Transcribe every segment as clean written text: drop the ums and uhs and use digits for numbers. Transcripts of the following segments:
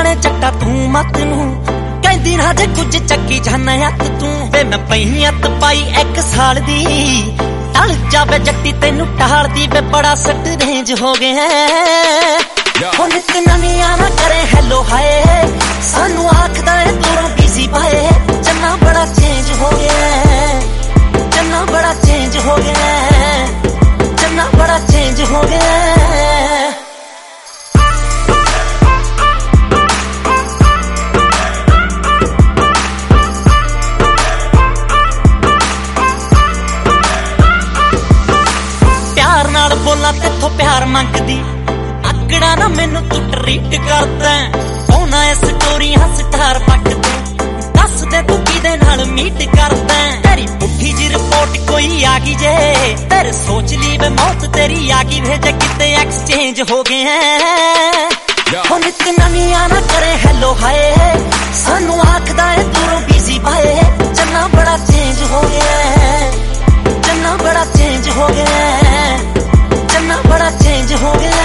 जाने चट्टा तू मत नू कहंदी ना जे कुछ चक्की जाना हथ तू वे मैं पई हथ पाई 1 साल दी टल जावे जट्टी तेनू टाल दी वे बड़ा सट रेंज हो गया हुण नित नवीं ना करे हेलो हाय सानू आखदा है दूरों बिजी पाए चन्ना बड़ा चेंज हो गया चन्ना बड़ा चेंज हो गया चन्ना बड़ा चेंज हो गया बोला तेथों प्यार मंगदी आकड़ा ना मैनू तू ट्रीट करदा सोना स्टोरियां स्टार पकदे दस दे तू किदे नाल मीट करदा तेरी पुट्ठी जी रिपोर्ट कोई आ गई जे तेरे सोच ली वे मौत तेरी आ गई भेजे किते एक्सचेंज हो गए हैं हुण नित नवीं ना करे हेलो हाय सानू आखदा है दूरों बिजी पाए चन्ना बड़ा चेंज हो गया चन्ना बड़ा चेंज हो गया चन्ना बड़ा चेंज हो गया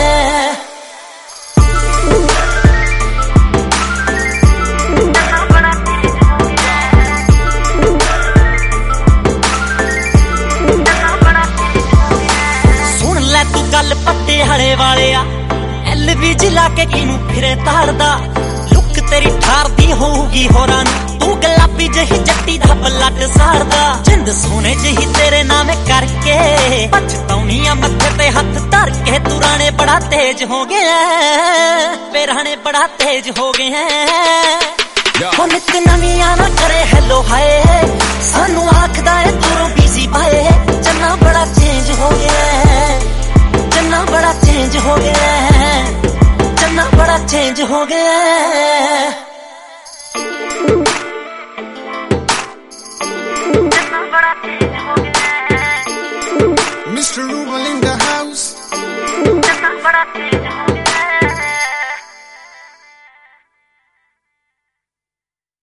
सुन ले तू गल पट्टे हड़े वाले LVG लाके किनू फिरे तारदा लुक तेरी ठार दी होगी होरां तू गुलाबी जही जट्टी दा ब्लड सारदा जिंद सोने जही तेरे नाम करके पछताउनियां मत्थे ते हथ धर के तू राणे बड़ा तेज हो गया वे राणे बड़ा तेज हो गए हुण नित नवीं ना करे हेलो हाय सानू आखदा है दूरों बिजी पाए चन्ना बड़ा चेंज हो गया चन्ना बड़ा चेंज हो गया चन्ना बड़ा चेंज हो गया Mr. Rubel in the house.